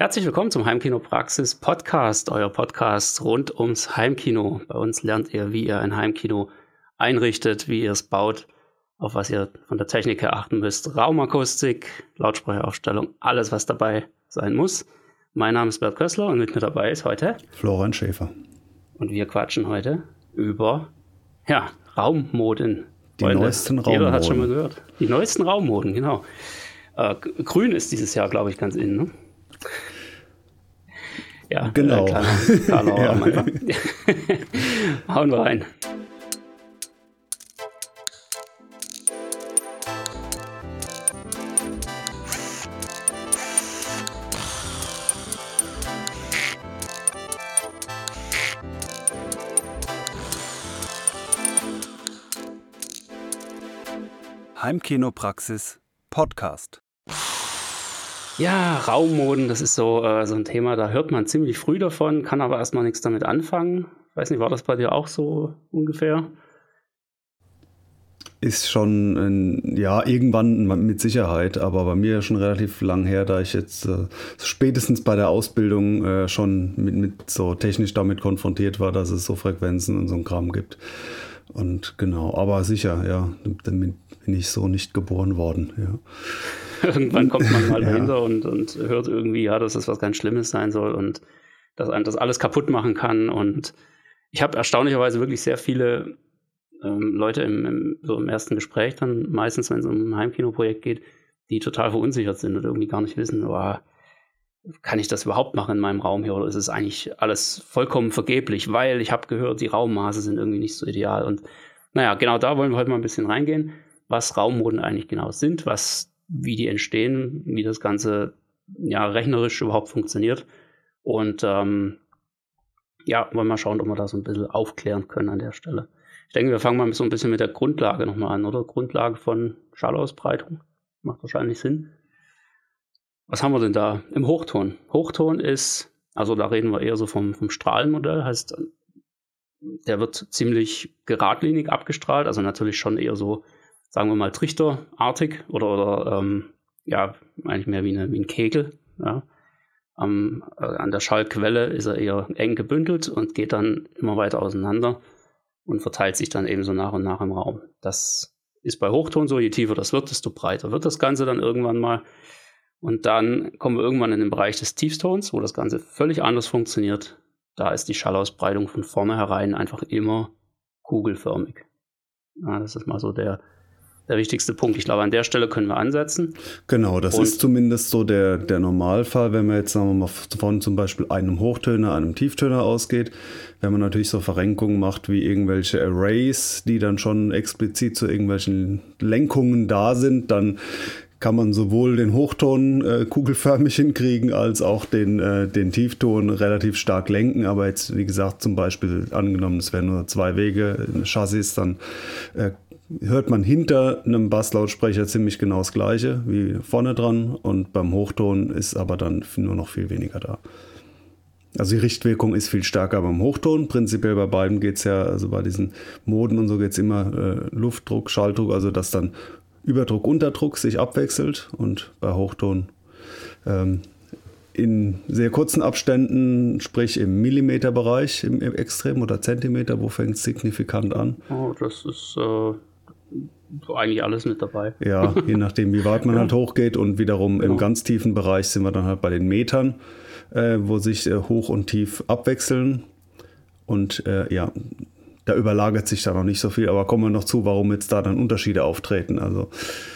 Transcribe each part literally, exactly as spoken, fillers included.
Herzlich willkommen zum Heimkino Praxis Podcast, euer Podcast rund ums Heimkino. Bei uns lernt ihr, wie ihr ein Heimkino einrichtet, wie ihr es baut, auf was ihr von der Technik her achten müsst. Raumakustik, Lautsprecheraufstellung, alles, was dabei sein muss. Mein Name ist Bert Kössler und mit mir dabei ist heute Florian Schäfer. Und wir quatschen heute über ja, Raummoden. Die Freunde, neuesten Raummoden. Jeder hat schon mal gehört. Die neuesten Raummoden, genau. Äh, grün ist dieses Jahr, glaube ich, ganz innen, ne? Ja, genau. Äh, kleiner ja. am Anfang. Hauen wir rein. Heimkinopraxis Podcast. Ja, Raummoden, das ist so, äh, so ein Thema, da hört man ziemlich früh davon, kann aber erstmal nichts damit anfangen. Weiß nicht, war das bei dir auch so ungefähr? Ist schon, ein, ja, irgendwann mit Sicherheit, aber bei mir schon relativ lang her, da ich jetzt äh, spätestens bei der Ausbildung äh, schon mit, mit so technisch damit konfrontiert war, dass es so Frequenzen und so ein Kram gibt. Und genau, aber sicher, ja, damit bin ich so nicht geboren worden, ja. Irgendwann kommt man mal ja. dahinter und, und hört irgendwie, ja, dass das was ganz Schlimmes sein soll und dass einem das alles kaputt machen kann. Und ich habe erstaunlicherweise wirklich sehr viele ähm, Leute im, im, so im ersten Gespräch dann, meistens wenn es um ein Heimkinoprojekt geht, die total verunsichert sind und irgendwie gar nicht wissen, oh, kann ich das überhaupt machen in meinem Raum hier oder ist es eigentlich alles vollkommen vergeblich, weil ich habe gehört, die Raummaße sind irgendwie nicht so ideal. Und naja, genau da wollen wir heute mal ein bisschen reingehen, was Raummoden eigentlich genau sind, was wie die entstehen, wie das Ganze ja rechnerisch überhaupt funktioniert. Und ähm, ja, wollen wir mal schauen, ob wir da so ein bisschen aufklären können an der Stelle. Ich denke, wir fangen mal so ein bisschen mit der Grundlage nochmal an, oder? Grundlage von Schallausbreitung. Macht wahrscheinlich Sinn. Was haben wir denn da im Hochton? Hochton ist, also da reden wir eher so vom, vom Strahlenmodell, heißt, der wird ziemlich geradlinig abgestrahlt, also natürlich schon eher so, sagen wir mal, trichterartig oder, oder ähm, ja, eigentlich mehr wie, eine, wie ein Kegel. Ja. Ähm, äh, an der Schallquelle ist er eher eng gebündelt und geht dann immer weiter auseinander und verteilt sich dann eben so nach und nach im Raum. Das ist bei Hochton so, je tiefer das wird, desto breiter wird das Ganze dann irgendwann mal. Und dann kommen wir irgendwann in den Bereich des Tiefstons, wo das Ganze völlig anders funktioniert. Da ist die Schallausbreitung von vornherein einfach immer kugelförmig. Ja, das ist mal so der Der wichtigste Punkt. Ich glaube, an der Stelle können wir ansetzen. Genau, das und ist zumindest so der, der Normalfall, wenn man jetzt, sagen wir mal, von zum Beispiel einem Hochtöner, einem Tieftöner ausgeht. Wenn man natürlich so Verrenkungen macht wie irgendwelche Arrays, die dann schon explizit zu irgendwelchen Lenkungen da sind, dann kann man sowohl den Hochton äh, kugelförmig hinkriegen, als auch den, äh, den Tiefton relativ stark lenken. Aber jetzt, wie gesagt, zum Beispiel angenommen, es wären nur zwei Wege, ein Chassis, dann äh, hört man hinter einem Basslautsprecher ziemlich genau das Gleiche wie vorne dran und beim Hochton ist aber dann nur noch viel weniger da. Also die Richtwirkung ist viel stärker beim Hochton. Prinzipiell bei beiden geht es ja, also bei diesen Moden und so geht es immer äh, Luftdruck, Schalldruck, also dass dann Überdruck, Unterdruck sich abwechselt und bei Hochton ähm, in sehr kurzen Abständen, sprich im Millimeterbereich im, im Extrem oder Zentimeter, wo fängt es signifikant an? Oh, das ist äh eigentlich alles mit dabei. Ja, je nachdem, wie weit man ja. halt hochgeht und wiederum genau. Im ganz tiefen Bereich sind wir dann halt bei den Metern, äh, wo sich äh, hoch und tief abwechseln und äh, ja, da überlagert sich da noch nicht so viel, aber kommen wir noch zu, warum jetzt da dann Unterschiede auftreten. Also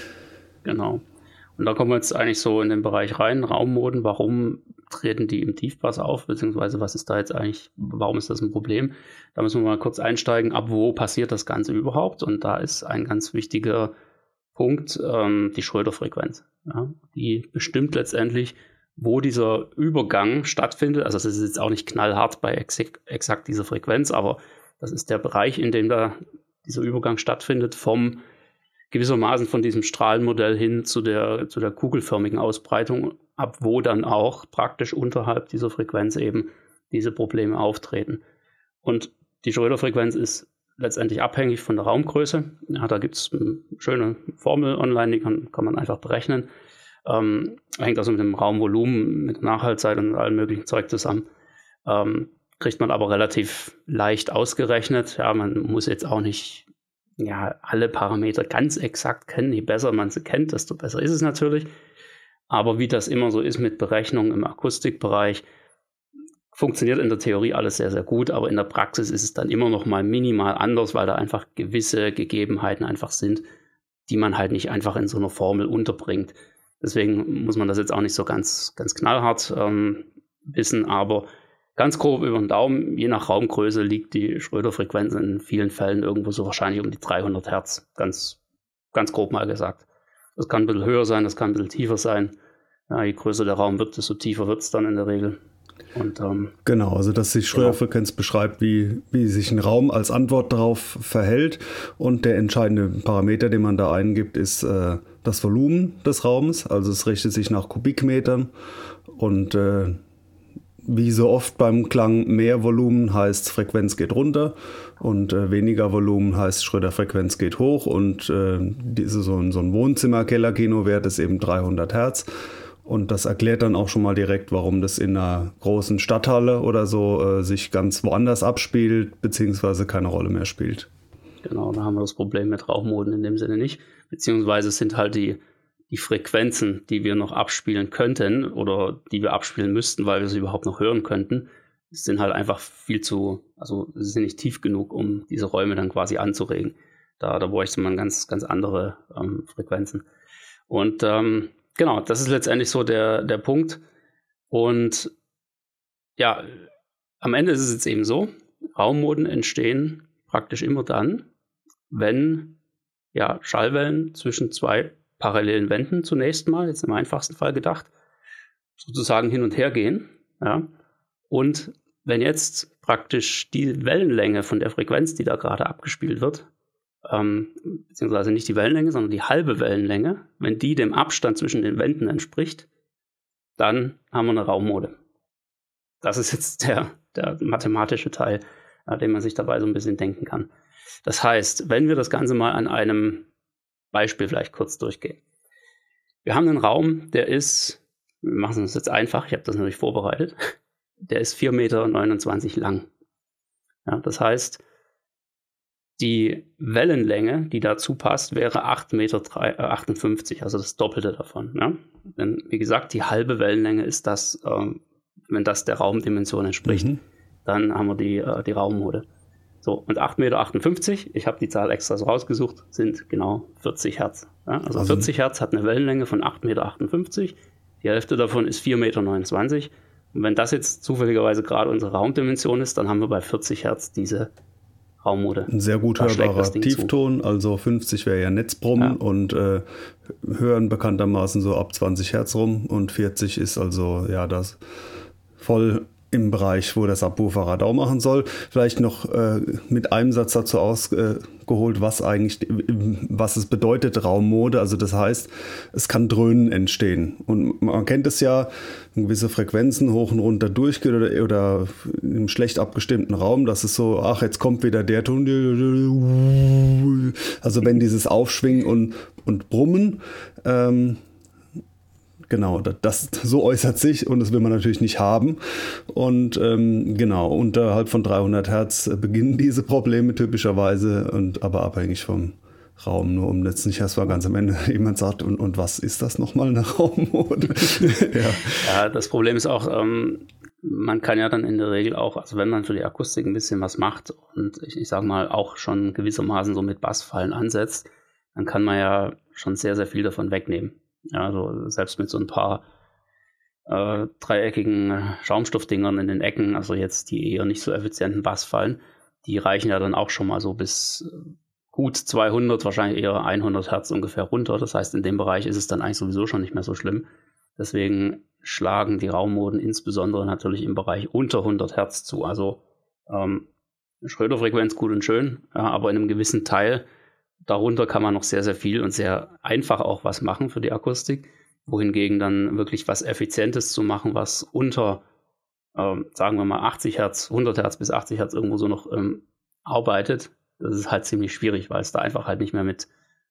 genau. Und da kommen wir jetzt eigentlich so in den Bereich rein, Raummoden, warum treten die im Tiefpass auf, beziehungsweise was ist da jetzt eigentlich, warum ist das ein Problem? Da müssen wir mal kurz einsteigen, ab wo passiert das Ganze überhaupt? Und da ist ein ganz wichtiger Punkt, ähm, die Schröder-Frequenz. Ja? Die bestimmt letztendlich, wo dieser Übergang stattfindet. Also es ist jetzt auch nicht knallhart bei exakt, exakt dieser Frequenz, aber das ist der Bereich, in dem da dieser Übergang stattfindet vom gewissermaßen von diesem Strahlenmodell hin zu der, zu der kugelförmigen Ausbreitung, ab wo dann auch praktisch unterhalb dieser Frequenz eben diese Probleme auftreten. Und die Schröder-Frequenz ist letztendlich abhängig von der Raumgröße. Ja, da gibt es eine schöne Formel online, die kann, kann man einfach berechnen. Ähm, hängt also mit dem Raumvolumen, mit Nachhaltzeit und allem möglichen Zeug zusammen. Ähm, kriegt man aber relativ leicht ausgerechnet. Ja, man muss jetzt auch nicht ja, alle Parameter ganz exakt kennen. Je besser man sie kennt, desto besser ist es natürlich. Aber wie das immer so ist mit Berechnungen im Akustikbereich, funktioniert in der Theorie alles sehr, sehr gut, aber in der Praxis ist es dann immer noch mal minimal anders, weil da einfach gewisse Gegebenheiten einfach sind, die man halt nicht einfach in so einer Formel unterbringt. Deswegen muss man das jetzt auch nicht so ganz, ganz knallhart ähm, wissen, aber ganz grob über den Daumen, je nach Raumgröße liegt die Schröder-Frequenz in vielen Fällen irgendwo so wahrscheinlich um die dreihundert Hertz, ganz, ganz grob mal gesagt. Das kann ein bisschen höher sein, das kann ein bisschen tiefer sein. Ja, je größer der Raum wird, desto tiefer wird es dann in der Regel. Und, ähm, genau, also dass die Schröder-Frequenz genau. beschreibt, wie, wie sich ein Raum als Antwort darauf verhält. Und der entscheidende Parameter, den man da eingibt, ist äh, das Volumen des Raumes. Also es richtet sich nach Kubikmetern. Und äh, wie so oft beim Klang, mehr Volumen heißt Frequenz geht runter und äh, weniger Volumen heißt Schröder-Frequenz geht hoch. Und äh, diese, so, ein, so ein Wohnzimmer-Keller-Kinowert ist eben dreihundert Hertz. Und das erklärt dann auch schon mal direkt, warum das in einer großen Stadthalle oder so äh, sich ganz woanders abspielt, beziehungsweise keine Rolle mehr spielt. Genau, da haben wir das Problem mit Rauchmoden in dem Sinne nicht. Beziehungsweise es sind halt die, die Frequenzen, die wir noch abspielen könnten oder die wir abspielen müssten, weil wir sie überhaupt noch hören könnten, sind halt einfach viel zu, also sie sind nicht tief genug, um diese Räume dann quasi anzuregen. Da, da bräuchte man ganz, ganz andere ähm, Frequenzen. Und ähm, genau, das ist letztendlich so der, der Punkt. Und ja, am Ende ist es jetzt eben so, Raummoden entstehen praktisch immer dann, wenn ja, Schallwellen zwischen zwei parallelen Wänden zunächst mal, jetzt im einfachsten Fall gedacht, sozusagen hin und her gehen. Ja. Und wenn jetzt praktisch die Wellenlänge von der Frequenz, die da gerade abgespielt wird, ähm, beziehungsweise nicht die Wellenlänge, sondern die halbe Wellenlänge, wenn die dem Abstand zwischen den Wänden entspricht, dann haben wir eine Raummode. Das ist jetzt der, der mathematische Teil, äh, den man sich dabei so ein bisschen denken kann. Das heißt, wenn wir das Ganze mal an einem Beispiel vielleicht kurz durchgehen. Wir haben einen Raum, der ist, wir machen es jetzt einfach, ich habe das natürlich vorbereitet, der ist vier Komma neunundzwanzig Meter lang. Ja, das heißt, die Wellenlänge, die dazu passt, wäre acht Komma achtundfünfzig Meter, also das Doppelte davon. Ja? Denn wie gesagt, die halbe Wellenlänge ist das, ähm, wenn das der Raumdimension entspricht, mhm. dann haben wir die, äh, die Raummode. So, und acht Komma achtundfünfzig Meter, ich habe die Zahl extra so rausgesucht, sind genau vierzig Hertz. Ja? Also, also vierzig Hertz hat eine Wellenlänge von acht Komma achtundfünfzig Meter, die Hälfte davon ist vier Komma neunundzwanzig Meter. Und wenn das jetzt zufälligerweise gerade unsere Raumdimension ist, dann haben wir bei vierzig Hertz diese Raummode. Ein sehr gut hörbarer Tiefton, zu. Also fünfzig wäre ja Netzbrummen ja. und äh, hören bekanntermaßen so ab zwanzig Hertz rum und vierzig ist also ja das voll im Bereich, wo der Subwoofer Radau machen soll. Vielleicht noch äh, mit einem Satz dazu ausgeholt, äh, was eigentlich, was es bedeutet, Raummode. Also das heißt, es kann Dröhnen entstehen. Und man kennt es ja, gewisse Frequenzen hoch und runter durchgeht oder, oder in einem schlecht abgestimmten Raum, dass es so, ach, jetzt kommt wieder der Ton. Also wenn dieses Aufschwingen und, und Brummen, ähm, genau, das, das so äußert sich und das will man natürlich nicht haben. Und ähm, genau, unterhalb von dreihundert Hertz beginnen diese Probleme typischerweise, und aber abhängig vom Raum, nur um jetzt nicht erst mal ganz am Ende jemand sagt, und, und was ist das nochmal, eine Raummode? ja. ja, das Problem ist auch, ähm, man kann ja dann in der Regel auch, also wenn man für die Akustik ein bisschen was macht und ich, ich sag mal auch schon gewissermaßen so mit Bassfallen ansetzt, dann kann man ja schon sehr, sehr viel davon wegnehmen. Ja, also selbst mit so ein paar äh, dreieckigen Schaumstoffdingern in den Ecken, also jetzt die eher nicht so effizienten Bassfallen, die reichen ja dann auch schon mal so bis gut zweihundert, wahrscheinlich eher hundert Hertz ungefähr runter. Das heißt, in dem Bereich ist es dann eigentlich sowieso schon nicht mehr so schlimm. Deswegen schlagen die Raummoden insbesondere natürlich im Bereich unter hundert Hertz zu. Also ähm, Schröder-Frequenz gut und schön, ja, aber in einem gewissen Teil darunter kann man noch sehr, sehr viel und sehr einfach auch was machen für die Akustik, wohingegen dann wirklich was Effizientes zu machen, was unter, ähm, sagen wir mal, achtzig Hertz, hundert Hertz bis achtzig Hertz irgendwo so noch ähm, arbeitet, das ist halt ziemlich schwierig, weil es da einfach halt nicht mehr mit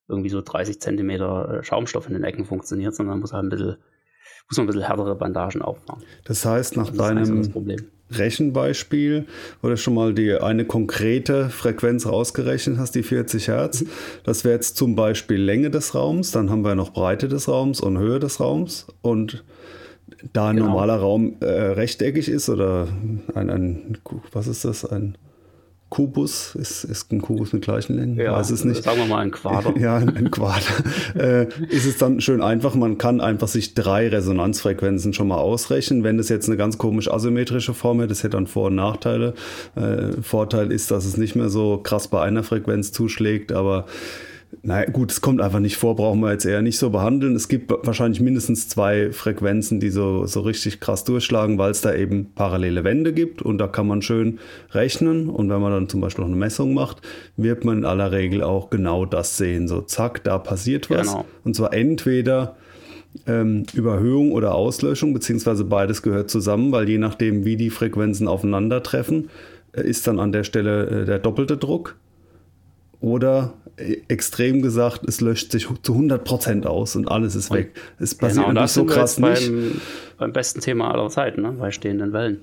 irgendwie so dreißig Zentimeter Schaumstoff in den Ecken funktioniert, sondern muss halt ein bisschen, muss man ein bisschen härtere Bandagen auffahren. Das heißt, nach das deinem so Rechenbeispiel, wo du schon mal die eine konkrete Frequenz rausgerechnet hast, die vierzig Hertz, mhm. das wäre jetzt zum Beispiel Länge des Raums, dann haben wir noch Breite des Raums und Höhe des Raums, und da ein genau. normaler Raum äh, rechteckig ist oder ein, ein, was ist das, ein Kubus, ist, ist ein Kubus mit gleichen Längen? Ja, weiß es nicht. Sagen wir mal ein Quader. Ja, ein, ein Quader. äh, ist es dann schön einfach, man kann einfach sich drei Resonanzfrequenzen schon mal ausrechnen. Wenn das jetzt eine ganz komisch asymmetrische Form hätte, das hätte dann Vor- und Nachteile. Äh, Vorteil ist, dass es nicht mehr so krass bei einer Frequenz zuschlägt, aber naja, gut, es kommt einfach nicht vor, brauchen wir jetzt eher nicht so behandeln. Es gibt wahrscheinlich mindestens zwei Frequenzen, die so, so richtig krass durchschlagen, weil es da eben parallele Wände gibt, und da kann man schön rechnen, und wenn man dann zum Beispiel noch eine Messung macht, wird man in aller Regel auch genau das sehen. So zack, da passiert was. Genau. Und zwar entweder ähm, Überhöhung oder Auslöschung, beziehungsweise beides gehört zusammen, weil je nachdem, wie die Frequenzen aufeinandertreffen, äh, ist dann an der Stelle äh, der doppelte Druck. Oder extrem gesagt, es löscht sich zu hundert Prozent aus und alles ist weg. Es passiert genau, nicht so krass nicht. Beim, beim besten Thema aller Zeiten, ne? Bei stehenden Wellen.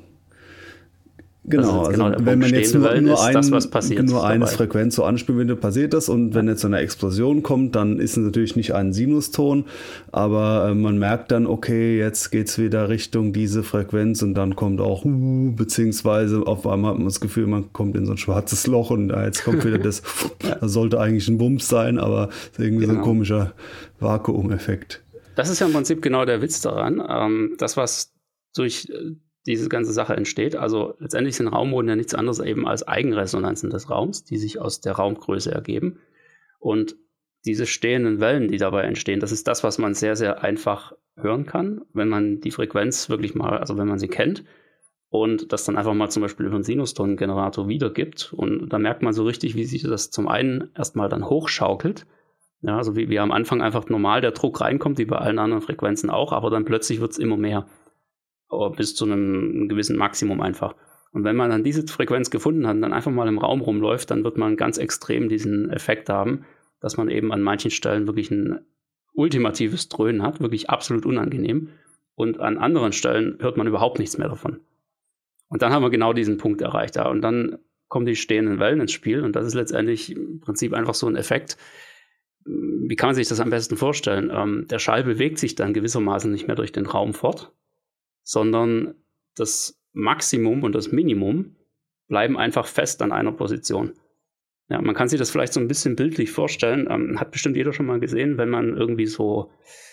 Genau, also genau wenn man jetzt nur, nur, ein, das, nur eine Frequenz so anspielen würde, passiert das, und wenn jetzt so eine Explosion kommt, dann ist es natürlich nicht ein Sinuston, aber äh, man merkt dann, okay, jetzt geht's wieder Richtung diese Frequenz, und dann kommt auch uh, beziehungsweise auf einmal hat man das Gefühl, man kommt in so ein schwarzes Loch, und äh, jetzt kommt wieder das, das sollte eigentlich ein Bums sein, aber ist irgendwie genau. so ein komischer Vakuumeffekt. Das ist ja im Prinzip genau der Witz daran, ähm, das, was durch diese ganze Sache entsteht. Also letztendlich sind Raumhoden ja nichts anderes eben als Eigenresonanzen des Raums, die sich aus der Raumgröße ergeben. Und diese stehenden Wellen, die dabei entstehen, das ist das, was man sehr, sehr einfach hören kann, wenn man die Frequenz wirklich mal, also wenn man sie kennt und das dann einfach mal zum Beispiel über einen Sinustonengenerator wiedergibt. Und da merkt man so richtig, wie sich das zum einen erstmal dann hochschaukelt. Ja, also wie, wie am Anfang einfach normal der Druck reinkommt, wie bei allen anderen Frequenzen auch, aber dann plötzlich wird es immer mehr. Bis zu einem gewissen Maximum einfach. Und wenn man dann diese Frequenz gefunden hat und dann einfach mal im Raum rumläuft, dann wird man ganz extrem diesen Effekt haben, dass man eben an manchen Stellen wirklich ein ultimatives Dröhnen hat, wirklich absolut unangenehm. Und an anderen Stellen hört man überhaupt nichts mehr davon. Und dann haben wir genau diesen Punkt erreicht. Ja. Und dann kommen die stehenden Wellen ins Spiel, und das ist letztendlich im Prinzip einfach so ein Effekt. Wie kann man sich das am besten vorstellen? Ähm, der Schall bewegt sich dann gewissermaßen nicht mehr durch den Raum fort, sondern das Maximum und das Minimum bleiben einfach fest an einer Position. Ja, man kann sich das vielleicht so ein bisschen bildlich vorstellen. Ähm, hat bestimmt jeder schon mal gesehen, wenn man irgendwie so,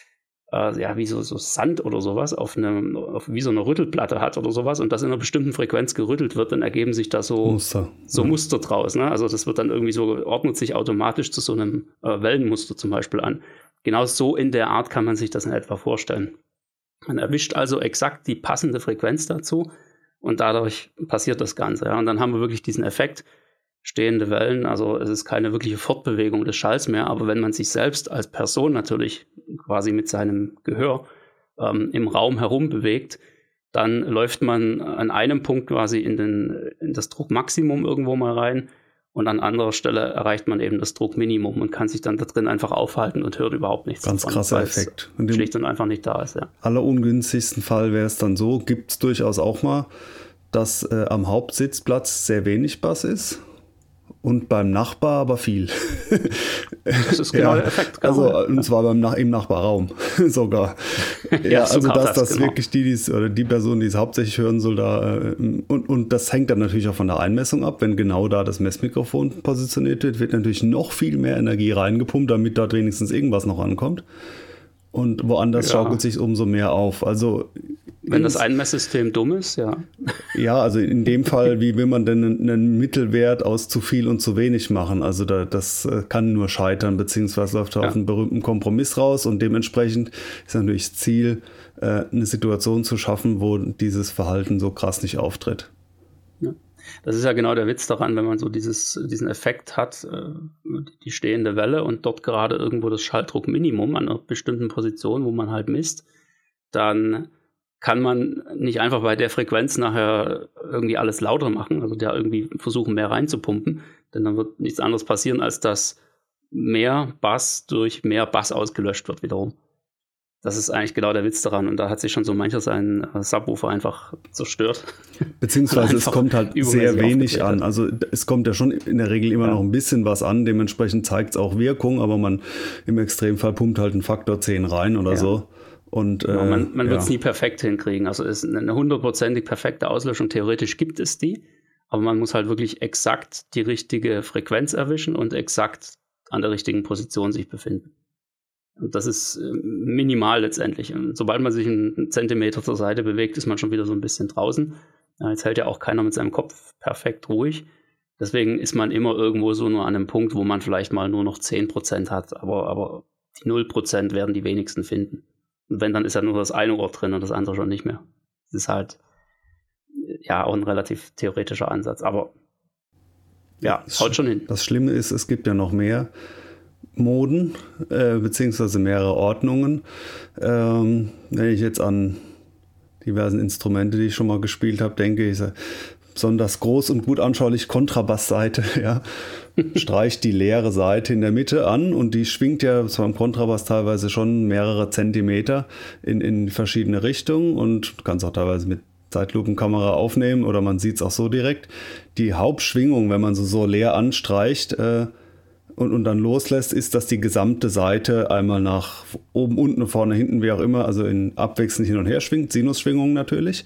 äh, ja, wie so, so Sand oder sowas auf eine, auf, wie so eine Rüttelplatte hat oder sowas, und das in einer bestimmten Frequenz gerüttelt wird, dann ergeben sich da so Muster, so ja. Muster draus. Ne? Also das wird dann irgendwie so, ordnet sich automatisch zu so einem äh, Wellenmuster zum Beispiel an. Genau so in der Art kann man sich das in etwa vorstellen. Man erwischt also exakt die passende Frequenz dazu, und dadurch passiert das Ganze. Ja. Und dann haben wir wirklich diesen Effekt, stehende Wellen, also es ist keine wirkliche Fortbewegung des Schalls mehr, aber wenn man sich selbst als Person natürlich quasi mit seinem Gehör ähm, im Raum herum bewegt, dann läuft man an einem Punkt quasi in, den, in das Druckmaximum irgendwo mal rein, und an anderer Stelle erreicht man eben das Druckminimum und kann sich dann da drin einfach aufhalten und hört überhaupt nichts. Ganz davon, krasser Effekt. Und schlicht und einfach nicht da ist, ja. Allerungünstigsten Fall wäre es dann so, gibt es durchaus auch mal, dass äh, am Hauptsitzplatz sehr wenig Bass ist und beim Nachbar aber viel. Das ist genau ja, der Effekt. Genau. Also, und zwar beim Nach- im Nachbarraum sogar. Ja, ja, also dass das genau. wirklich die, die's, oder die Person, die es hauptsächlich hören soll, da äh, und, und das hängt dann natürlich auch von der Einmessung ab. Wenn genau da das Messmikrofon positioniert wird, wird natürlich noch viel mehr Energie reingepumpt, damit dort wenigstens irgendwas noch ankommt. Und woanders ja. schaukelt sich umso mehr auf. Also wenn das Einmesssystem dumm ist, ja. Ja, also in dem Fall, wie will man denn einen Mittelwert aus zu viel und zu wenig machen? Also da, das kann nur scheitern, beziehungsweise läuft da ja. auf einen berühmten Kompromiss raus, und dementsprechend ist natürlich das Ziel, eine Situation zu schaffen, wo dieses Verhalten so krass nicht auftritt. Ja. Das ist ja genau der Witz daran, wenn man so dieses, diesen Effekt hat, die stehende Welle, und dort gerade irgendwo das Schalldruckminimum an einer bestimmten Position, wo man halt misst, dann kann man nicht einfach bei der Frequenz nachher irgendwie alles lauter machen, also da irgendwie versuchen, mehr reinzupumpen, denn dann wird nichts anderes passieren, als dass mehr Bass durch mehr Bass ausgelöscht wird wiederum. Das ist eigentlich genau der Witz daran und da hat sich schon so mancher seinen Subwoofer einfach zerstört. Beziehungsweise es kommt halt sehr wenig an. Also es kommt ja schon in der Regel immer ja. noch ein bisschen was an, dementsprechend zeigt es auch Wirkung, aber man im Extremfall pumpt halt einen Faktor zehn rein oder ja. so. Und, genau, äh, man man ja. wird es nie perfekt hinkriegen. Also es ist eine hundertprozentig perfekte Auslöschung. Theoretisch gibt es die, aber man muss halt wirklich exakt die richtige Frequenz erwischen und exakt an der richtigen Position sich befinden. Und das ist minimal letztendlich. Und sobald man sich einen Zentimeter zur Seite bewegt, ist man schon wieder so ein bisschen draußen. Ja, jetzt hält ja auch keiner mit seinem Kopf perfekt ruhig. Deswegen ist man immer irgendwo so nur an einem Punkt, wo man vielleicht mal nur noch zehn Prozent hat. Aber, aber die null Prozent werden die wenigsten finden. Und wenn, dann ist ja nur das eine Ohr drin und das andere schon nicht mehr. Das ist halt ja auch ein relativ theoretischer Ansatz. Aber ja, es haut schon hin. Das Schlimme ist, es gibt ja noch mehr Moden, äh, beziehungsweise mehrere Ordnungen. Ähm, wenn ich jetzt an diversen Instrumente, die ich schon mal gespielt habe, denke, ich besonders groß und gut anschaulich Kontrabassseite, ja, streicht die leere Seite in der Mitte an und die schwingt ja zwar im Kontrabass teilweise schon mehrere Zentimeter in, in verschiedene Richtungen und du kannst auch teilweise mit Zeitlupenkamera aufnehmen oder man sieht es auch so direkt. Die Hauptschwingung, wenn man so, so leer anstreicht, äh, Und, und dann loslässt, ist, dass die gesamte Seite einmal nach oben, unten, vorne, hinten, wie auch immer, also in abwechselnd hin und her schwingt, Sinusschwingungen natürlich.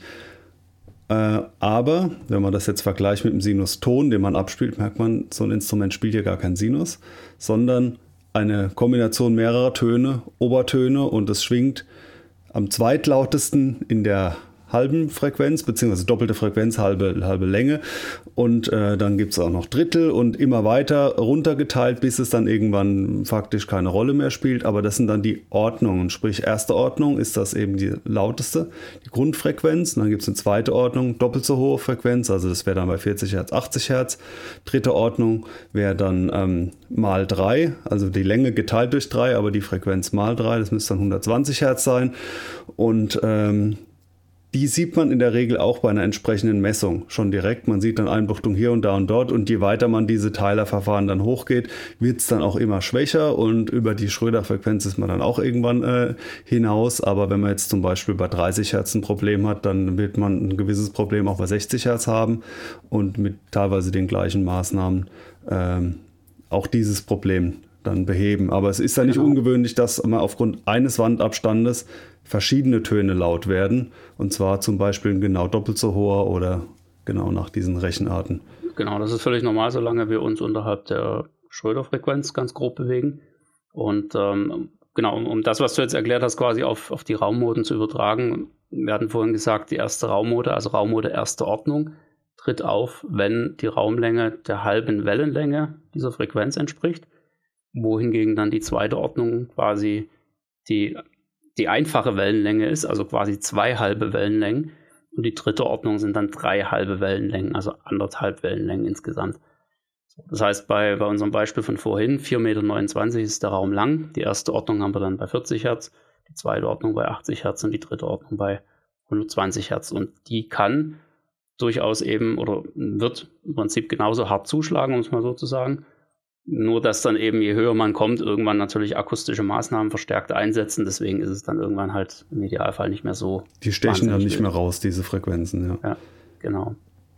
Äh, aber wenn man das jetzt vergleicht mit dem Sinuston, den man abspielt, merkt man, so ein Instrument spielt hier gar keinen Sinus, sondern eine Kombination mehrerer Töne, Obertöne und es schwingt am zweitlautesten in der halben Frequenz, beziehungsweise doppelte Frequenz, halbe, halbe Länge und äh, dann gibt es auch noch Drittel und immer weiter runtergeteilt, bis es dann irgendwann faktisch keine Rolle mehr spielt, aber das sind dann die Ordnungen, sprich erste Ordnung ist das eben die lauteste, die Grundfrequenz, und dann gibt es eine zweite Ordnung, doppelt so hohe Frequenz, also das wäre dann bei vierzig Hertz, achtzig Hertz, dritte Ordnung wäre dann ähm, mal drei, also die Länge geteilt durch drei, aber die Frequenz mal drei, das müsste dann hundertzwanzig Hertz sein und ähm, die sieht man in der Regel auch bei einer entsprechenden Messung schon direkt. Man sieht dann Einbuchtung hier und da und dort und je weiter man diese Teilerverfahren dann hochgeht, wird es dann auch immer schwächer und über die Schröder-Frequenz ist man dann auch irgendwann äh, hinaus. Aber wenn man jetzt zum Beispiel bei dreißig Hertz ein Problem hat, dann wird man ein gewisses Problem auch bei sechzig Hertz haben und mit teilweise den gleichen Maßnahmen ähm, auch dieses Problem dann beheben. Aber es ist ja nicht genau. ungewöhnlich, dass man aufgrund eines Wandabstandes verschiedene Töne laut werden. Und zwar zum Beispiel genau doppelt so hoher oder genau nach diesen Rechenarten. Genau, das ist völlig normal, solange wir uns unterhalb der Schröder-Frequenz ganz grob bewegen. Und ähm, genau, um, um das, was du jetzt erklärt hast, quasi auf, auf die Raummoden zu übertragen. Wir hatten vorhin gesagt, die erste Raummode, also Raummode erste Ordnung, tritt auf, wenn die Raumlänge der halben Wellenlänge dieser Frequenz entspricht. Wohingegen dann die zweite Ordnung quasi die, die einfache Wellenlänge ist, also quasi zwei halbe Wellenlängen. Und die dritte Ordnung sind dann drei halbe Wellenlängen, also anderthalb Wellenlängen insgesamt. Das heißt, bei, bei unserem Beispiel von vorhin, vier Komma neunundzwanzig Meter ist der Raum lang. Die erste Ordnung haben wir dann bei vierzig Hertz, die zweite Ordnung bei achtzig Hertz und die dritte Ordnung bei hundertzwanzig Hertz. Und die kann durchaus eben oder wird im Prinzip genauso hart zuschlagen, um es mal so zu sagen. Nur, dass dann eben, je höher man kommt, irgendwann natürlich akustische Maßnahmen verstärkt einsetzen. Deswegen ist es dann irgendwann halt im Idealfall nicht mehr so. Die stechen dann nicht mehr raus, diese Frequenzen, ja. Ja, genau.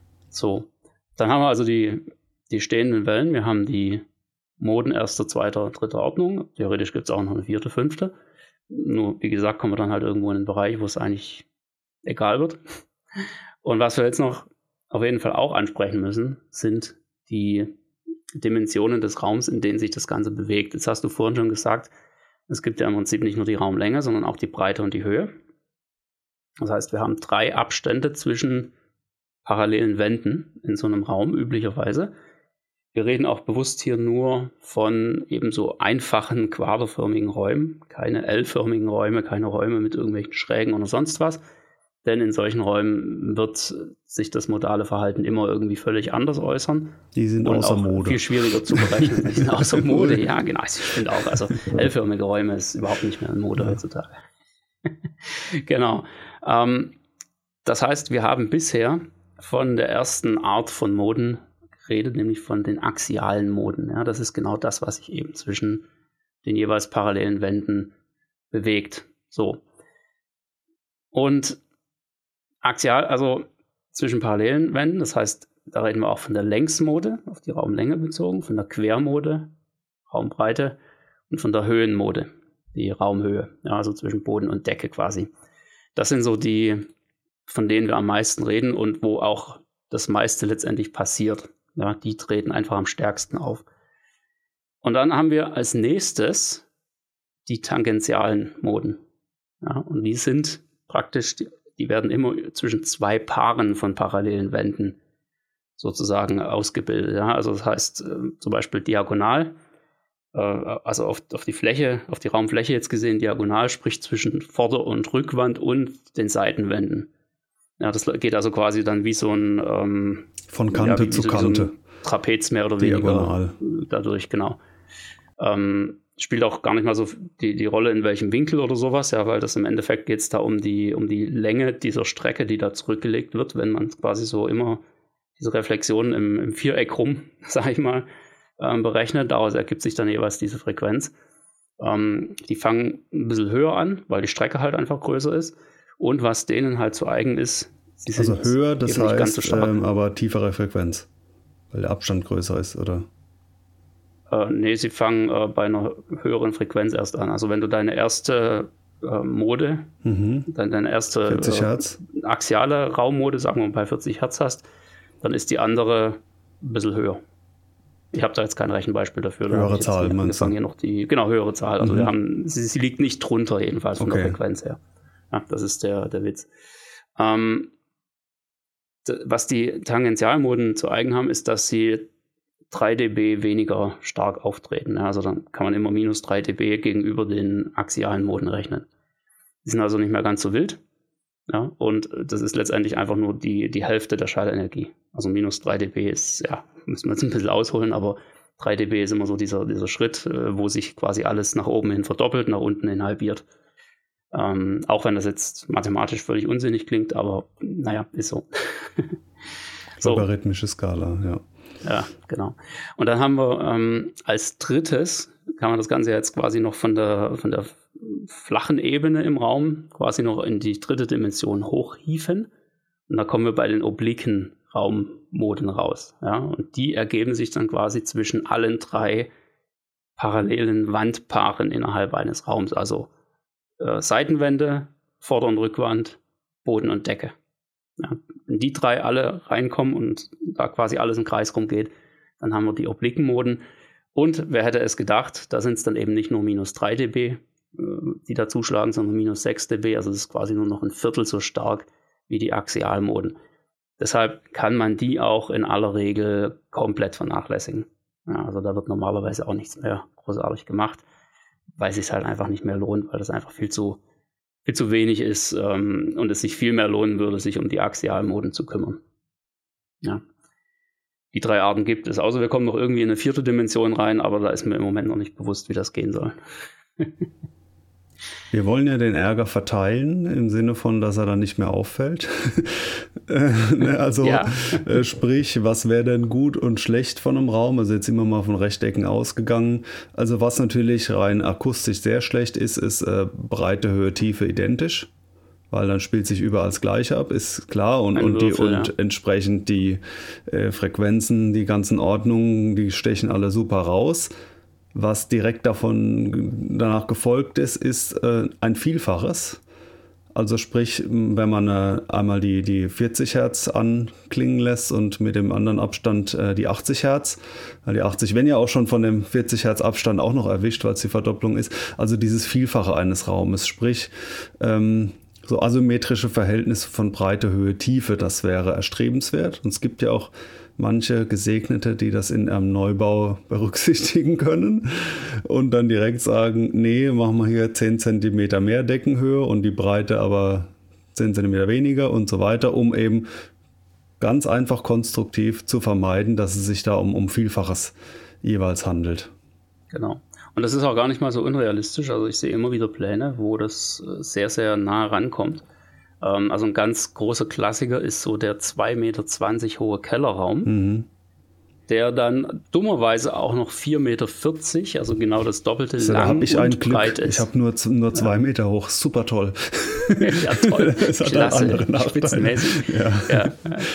So, dann haben wir also die, die stehenden Wellen. Wir haben die Moden erster, zweiter, dritter Ordnung. Theoretisch gibt es auch noch eine vierte, fünfte. Nur, wie gesagt, kommen wir dann halt irgendwo in einen Bereich, wo es eigentlich egal wird. Und was wir jetzt noch auf jeden Fall auch ansprechen müssen, sind die Dimensionen des Raums, in denen sich das Ganze bewegt. Jetzt hast du vorhin schon gesagt, es gibt ja im Prinzip nicht nur die Raumlänge, sondern auch die Breite und die Höhe. Das heißt, wir haben drei Abstände zwischen parallelen Wänden in so einem Raum üblicherweise. Wir reden auch bewusst hier nur von eben so einfachen, quaderförmigen Räumen, keine L-förmigen Räume, keine Räume mit irgendwelchen Schrägen oder sonst was. Denn in solchen Räumen wird sich das modale Verhalten immer irgendwie völlig anders äußern. Die sind und außer auch Mode. Viel schwieriger zu berechnen. Die sind außer Mode, ja genau. Ich finde auch, also L-förmige Räume ist überhaupt nicht mehr in Mode ja. heutzutage. Genau. Ähm, das heißt, wir haben bisher von der ersten Art von Moden rede, nämlich von den axialen Moden. Ja, das ist genau das, was sich eben zwischen den jeweils parallelen Wänden bewegt. So. Und axial, also zwischen parallelen Wänden, das heißt, da reden wir auch von der Längsmode, auf die Raumlänge bezogen, von der Quermode, Raumbreite und von der Höhenmode, die Raumhöhe, ja, also zwischen Boden und Decke quasi. Das sind so die, von denen wir am meisten reden und wo auch das meiste letztendlich passiert. Ja, die treten einfach am stärksten auf. Und dann haben wir als nächstes die tangentialen Moden. Ja, und die sind praktisch, die, die werden immer zwischen zwei Paaren von parallelen Wänden sozusagen ausgebildet. Ja, also das heißt äh, zum Beispiel diagonal, äh, also auf, auf die Fläche, auf die Raumfläche jetzt gesehen, diagonal, sprich zwischen Vorder- und Rückwand und den Seitenwänden. Ja, das geht also quasi dann wie so ein ähm, von Kante ja, wie, zu wie Kante. So ein Trapez mehr oder diagonal. Weniger dadurch, genau. Ähm, spielt auch gar nicht mal so die, die Rolle, in welchem Winkel oder sowas, ja, weil das im Endeffekt geht es da um die, um die Länge dieser Strecke, die da zurückgelegt wird, wenn man quasi so immer diese Reflexion im, im Viereck rum, sag ich mal, ähm, berechnet. Daraus ergibt sich dann jeweils diese Frequenz. Ähm, die fangen ein bisschen höher an, weil die Strecke halt einfach größer ist. Und was denen halt zu eigen ist, sie sind also höher, das eben nicht ganz so heißt, stark. ähm, aber tiefere Frequenz, weil der Abstand größer ist, oder? Äh, nee, sie fangen äh, bei einer höheren Frequenz erst an. Also wenn du deine erste äh, Mode, Mhm. deine, deine erste vierzig Hertz. Äh, axiale Raummode, sagen wir mal bei vierzig Hertz hast, dann ist die andere ein bisschen höher. Ich habe da jetzt kein Rechenbeispiel dafür. Da Höhere Zahl, meinst du? Hier noch die, genau, höhere Zahl. Also Mhm. wir haben, sie, sie liegt nicht drunter jedenfalls von Okay. der Frequenz her. Ja, das ist der, der Witz. Ähm, d- was die Tangentialmoden zu eigen haben, ist, dass sie drei dB weniger stark auftreten. Ja, also dann kann man immer minus drei dB gegenüber den axialen Moden rechnen. Die sind also nicht mehr ganz so wild. Ja, und das ist letztendlich einfach nur die, die Hälfte der Schallenergie. Also minus drei dB ist, ja, müssen wir jetzt ein bisschen ausholen, aber drei dB ist immer so dieser, dieser Schritt, äh, wo sich quasi alles nach oben hin verdoppelt, nach unten hin halbiert. Ähm, auch wenn das jetzt mathematisch völlig unsinnig klingt, aber naja, ist so. So. Logarithmische Skala, ja. Ja, genau. Und dann haben wir ähm, als drittes, kann man das Ganze jetzt quasi noch von der, von der flachen Ebene im Raum quasi noch in die dritte Dimension hochhieven. Und da kommen wir bei den obliken Raummoden raus. Ja? Und die ergeben sich dann quasi zwischen allen drei parallelen Wandpaaren innerhalb eines Raums. Also äh, Seitenwände, Vorder- und Rückwand, Boden und Decke. Ja, wenn die drei alle reinkommen und da quasi alles im Kreis rumgeht, dann haben wir die obliken Moden. Und wer hätte es gedacht, da sind es dann eben nicht nur minus drei dB, äh, die da zuschlagen, sondern minus sechs dB. Also das ist quasi nur noch ein Viertel so stark wie die Axialmoden. Deshalb kann man die auch in aller Regel komplett vernachlässigen. Ja, also da wird normalerweise auch nichts mehr großartig gemacht, weil es sich halt einfach nicht mehr lohnt, weil das einfach viel zu viel zu wenig ist ähm, und es sich viel mehr lohnen würde, sich um die Axialmoden zu kümmern. Ja. Die drei Arten gibt es, außer wir kommen noch irgendwie in eine vierte Dimension rein, aber da ist mir im Moment noch nicht bewusst, wie das gehen soll. Wir wollen ja den Ärger verteilen, im Sinne von, dass er dann nicht mehr auffällt. Also Ja. äh, sprich, was wäre denn gut und schlecht von einem Raum? Also jetzt sind wir mal von Rechtecken ausgegangen. Also was natürlich rein akustisch sehr schlecht ist, ist äh, Breite, Höhe, Tiefe identisch. Weil dann spielt sich überall das Gleiche ab, ist klar. Und, Ein und, die, Würfel, und ja. entsprechend die äh, Frequenzen, die ganzen Ordnungen, die stechen alle super raus. Was direkt davon danach gefolgt ist, ist äh, ein Vielfaches. Also sprich, wenn man äh, einmal die, die vierzig Hertz anklingen lässt und mit dem anderen Abstand äh, die achtzig Hertz, weil die achtzig, wenn ja auch schon von dem vierzig Hertz Abstand auch noch erwischt, weil es die Verdopplung ist, also dieses Vielfache eines Raumes, sprich ähm, so asymmetrische Verhältnisse von Breite, Höhe, Tiefe, das wäre erstrebenswert. Und es gibt ja auch manche Gesegnete, die das in einem Neubau berücksichtigen können und dann direkt sagen, nee, machen wir hier zehn Zentimeter mehr Deckenhöhe und die Breite aber zehn Zentimeter weniger und so weiter, um eben ganz einfach konstruktiv zu vermeiden, dass es sich da um, um Vielfaches jeweils handelt. Genau. Und das ist auch gar nicht mal so unrealistisch. Also ich sehe immer wieder Pläne, wo das sehr, sehr nah rankommt. Also ein ganz großer Klassiker ist so der zwei Meter zwanzig hohe Kellerraum. Mhm. der dann dummerweise auch noch vier Meter vierzig, also genau das doppelte so, lang da ich und Glück. breit ist. Ich habe nur, nur zwei ja. Meter hoch, super toll. Ja, toll, das hat klasse, spitzenmäßig. Ja. Ja.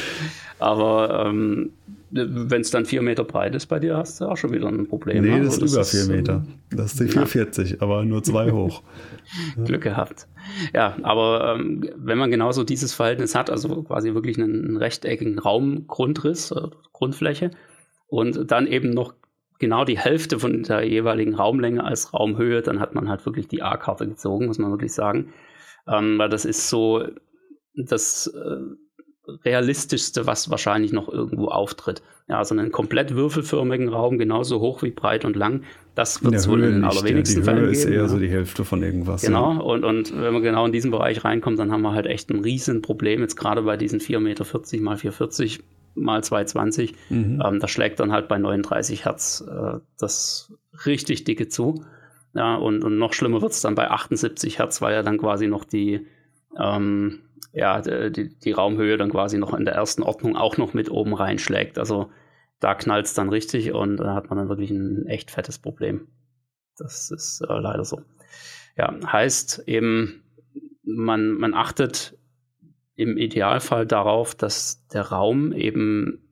Aber ähm, wenn es dann vier Meter breit ist bei dir, hast du auch schon wieder ein Problem. Nee, ne? das ist das über vier Meter. Das ist die vier vierzig, ja. aber nur zwei hoch. Glück gehabt. Ja, aber ähm, wenn man genauso dieses Verhältnis hat, also quasi wirklich einen, einen rechteckigen Raumgrundriss, äh, Grundfläche und dann eben noch genau die Hälfte von der jeweiligen Raumlänge als Raumhöhe, dann hat man halt wirklich die A-Karte gezogen, muss man wirklich sagen. Ähm, weil das ist so das äh, Realistischste, was wahrscheinlich noch irgendwo auftritt. Ja, also einen komplett würfelförmigen Raum, genauso hoch wie breit und lang, das wird es wohl in den allerwenigsten Fällen geben. Die Höhe ist eher ja. so die Hälfte von irgendwas. Genau, ja. und, und wenn man genau in diesen Bereich reinkommt, dann haben wir halt echt ein riesen Problem, jetzt gerade bei diesen vier Meter vierzig mal vier vierzig mal zwei zwanzig. Mhm. Ähm, das schlägt dann halt bei neununddreißig Hertz äh, das richtig dicke zu. Ja, und, und noch schlimmer wird es dann bei achtundsiebzig Hertz, weil ja dann quasi noch die ähm, ja, die, die Raumhöhe dann quasi noch in der ersten Ordnung auch noch mit oben reinschlägt. Also da knallt es dann richtig und da hat man dann wirklich ein echt fettes Problem. Das ist äh, leider so. Ja, heißt eben, man, man achtet im Idealfall darauf, dass der Raum eben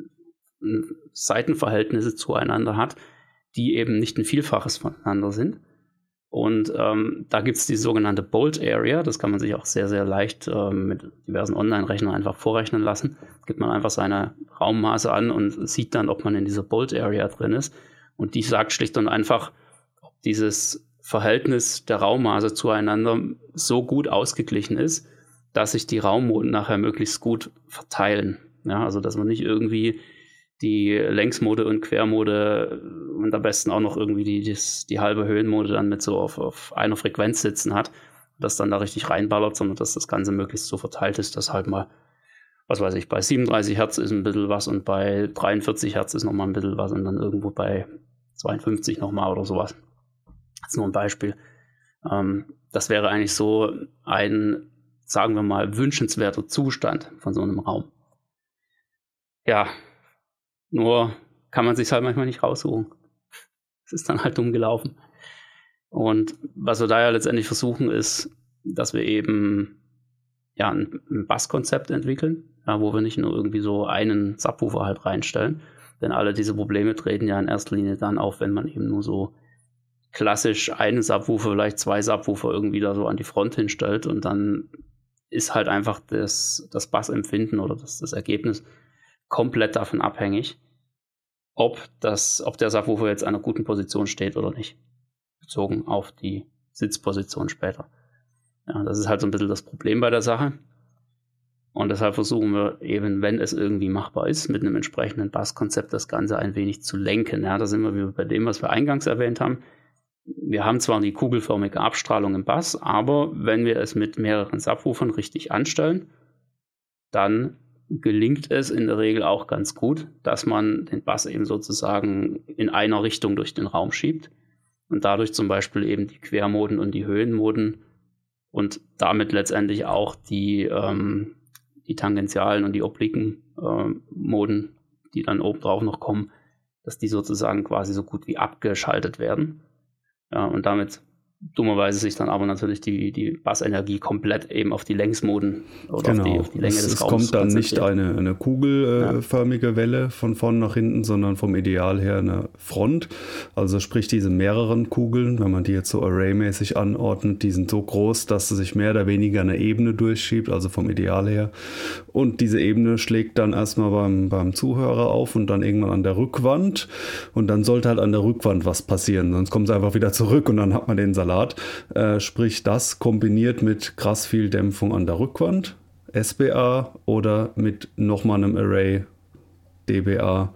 Seitenverhältnisse zueinander hat, die eben nicht ein Vielfaches voneinander sind. Und ähm, da gibt es die sogenannte Bolt Area, das kann man sich auch sehr, sehr leicht ähm, mit diversen Online-Rechnern einfach vorrechnen lassen. Gibt man einfach seine Raummaße an und sieht dann, ob man in dieser Bolt Area drin ist. Und die sagt schlicht und einfach, ob dieses Verhältnis der Raummaße zueinander so gut ausgeglichen ist, dass sich die Raummoden nachher möglichst gut verteilen. Ja, also dass man nicht irgendwie die Längsmode und Quermode und am besten auch noch irgendwie die, die, die halbe Höhenmode dann mit so auf, auf einer Frequenz sitzen hat, das dann da richtig reinballert, sondern dass das Ganze möglichst so verteilt ist, dass halt mal, was weiß ich, bei siebenunddreißig Hertz ist ein bisschen was und bei dreiundvierzig Hertz ist nochmal ein bisschen was und dann irgendwo bei zweiundfünfzig nochmal oder sowas. Das ist nur ein Beispiel. Ähm, das wäre eigentlich so ein, sagen wir mal, wünschenswerter Zustand von so einem Raum. Ja, nur kann man sich halt manchmal nicht raussuchen. Es ist dann halt dumm gelaufen. Und was wir da ja letztendlich versuchen, ist, dass wir eben ja, ein, ein Basskonzept entwickeln, ja, wo wir nicht nur irgendwie so einen Subwoofer halt reinstellen. Denn alle diese Probleme treten ja in erster Linie dann auf, wenn man eben nur so klassisch einen Subwoofer, vielleicht zwei Subwoofer irgendwie da so an die Front hinstellt und dann ist halt einfach das, das Bassempfinden oder das, das Ergebnis komplett davon abhängig, ob, das, ob der Subwoofer jetzt an einer guten Position steht oder nicht. Bezogen auf die Sitzposition später. Ja, das ist halt so ein bisschen das Problem bei der Sache. Und deshalb versuchen wir eben, wenn es irgendwie machbar ist, mit einem entsprechenden Basskonzept das Ganze ein wenig zu lenken. Ja, da sind wir wieder bei dem, was wir eingangs erwähnt haben. Wir haben zwar die kugelförmige Abstrahlung im Bass, aber wenn wir es mit mehreren Subwoofern richtig anstellen, dann gelingt es in der Regel auch ganz gut, dass man den Bass eben sozusagen in einer Richtung durch den Raum schiebt und dadurch zum Beispiel eben die Quermoden und die Höhenmoden und damit letztendlich auch die, ähm, die tangentialen und die obliken äh, Moden, die dann oben drauf noch kommen, dass die sozusagen quasi so gut wie abgeschaltet werden. Ja, und damit dummerweise sich dann aber natürlich die, die Bassenergie komplett eben auf die Längsmoden oder genau. auf, die, auf die Länge es, des es Raums kommt dann nicht eine, eine kugelförmige ja. Welle von vorn nach hinten, sondern vom Ideal her eine Front. Also sprich diese mehreren Kugeln, wenn man die jetzt so arraymäßig anordnet, die sind so groß, dass sie sich mehr oder weniger eine Ebene durchschiebt, also vom Ideal her. Und diese Ebene schlägt dann erstmal beim, beim Zuhörer auf und dann irgendwann an der Rückwand. Und dann sollte halt an der Rückwand was passieren, sonst kommt es einfach wieder zurück und dann hat man den Salat. Äh, sprich das kombiniert mit krass viel Dämpfung an der Rückwand, S B A oder mit nochmal einem Array, D B A,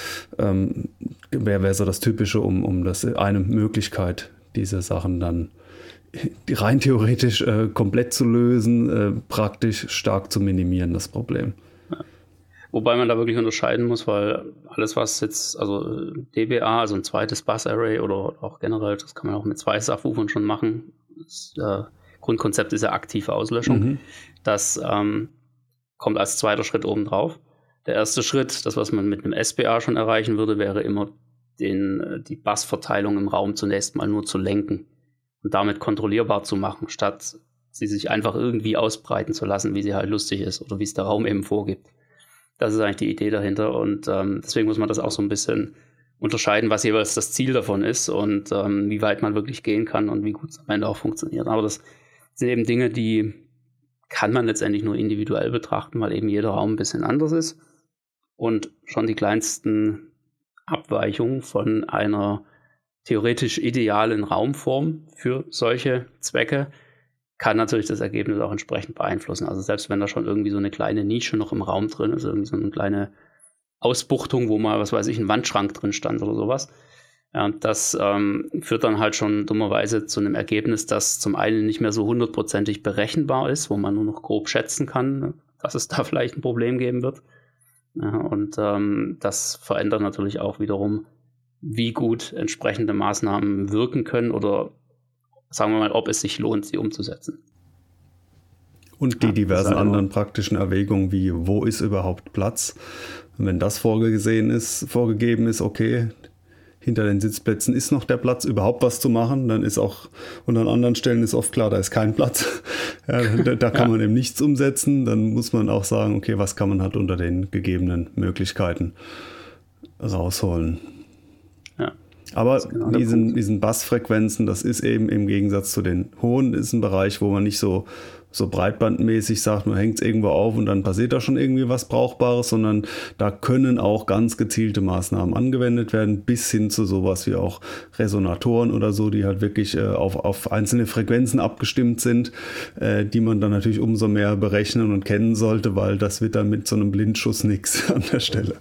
ähm, wäre wär so das Typische, um, um das eine Möglichkeit, diese Sachen dann rein theoretisch äh, komplett zu lösen, äh, praktisch stark zu minimieren, das Problem. Wobei man da wirklich unterscheiden muss, weil alles, was jetzt, also D B A, also ein zweites Bass-Array oder auch generell, das kann man auch mit zwei Subwoofern schon machen. Das äh, Grundkonzept ist ja aktive Auslöschung. Mhm. Das ähm, kommt als zweiter Schritt oben drauf. der erste Schritt, das, was man mit einem S B A schon erreichen würde, wäre immer den, die Bassverteilung im Raum zunächst mal nur zu lenken und damit kontrollierbar zu machen, statt sie sich einfach irgendwie ausbreiten zu lassen, wie sie halt lustig ist oder wie es der Raum eben vorgibt. Das ist eigentlich die Idee dahinter und ähm, deswegen muss man das auch so ein bisschen unterscheiden, was jeweils das Ziel davon ist und ähm, wie weit man wirklich gehen kann und wie gut es am Ende auch funktioniert. Aber das sind eben Dinge, die kann man letztendlich nur individuell betrachten, weil eben jeder Raum ein bisschen anders ist und schon die kleinsten Abweichungen von einer theoretisch idealen Raumform für solche Zwecke kann natürlich das Ergebnis auch entsprechend beeinflussen. Also selbst wenn da schon irgendwie so eine kleine Nische noch im Raum drin ist, irgendwie so eine kleine Ausbuchtung, wo mal, was weiß ich, ein Wandschrank drin stand oder sowas, ja, das ähm, führt dann halt schon dummerweise zu einem Ergebnis, das zum einen nicht mehr so hundertprozentig berechenbar ist, wo man nur noch grob schätzen kann, dass es da vielleicht ein Problem geben wird. Ja, und ähm, das verändert natürlich auch wiederum, wie gut entsprechende Maßnahmen wirken können oder sagen wir mal, ob es sich lohnt, sie umzusetzen. Und die ja, diversen anderen praktischen Erwägungen wie, wo ist überhaupt Platz? Und wenn das vorgesehen ist, vorgegeben ist, okay, hinter den Sitzplätzen ist noch der Platz, überhaupt was zu machen, dann ist auch, und an anderen Stellen ist oft klar, da ist kein Platz. Ja, da, da kann ja. man eben nichts umsetzen. Dann muss man auch sagen, okay, was kann man halt unter den gegebenen Möglichkeiten rausholen. Ja. Aber genau diesen, diesen Bassfrequenzen, das ist eben im Gegensatz zu den hohen, ist ein Bereich, wo man nicht so, so breitbandmäßig sagt, man hängt es irgendwo auf und dann passiert da schon irgendwie was Brauchbares, sondern da können auch ganz gezielte Maßnahmen angewendet werden, bis hin zu sowas wie auch Resonatoren oder so, die halt wirklich äh, auf, auf einzelne Frequenzen abgestimmt sind, äh, die man dann natürlich umso mehr berechnen und kennen sollte, weil das wird dann mit so einem Blindschuss nichts an der Stelle.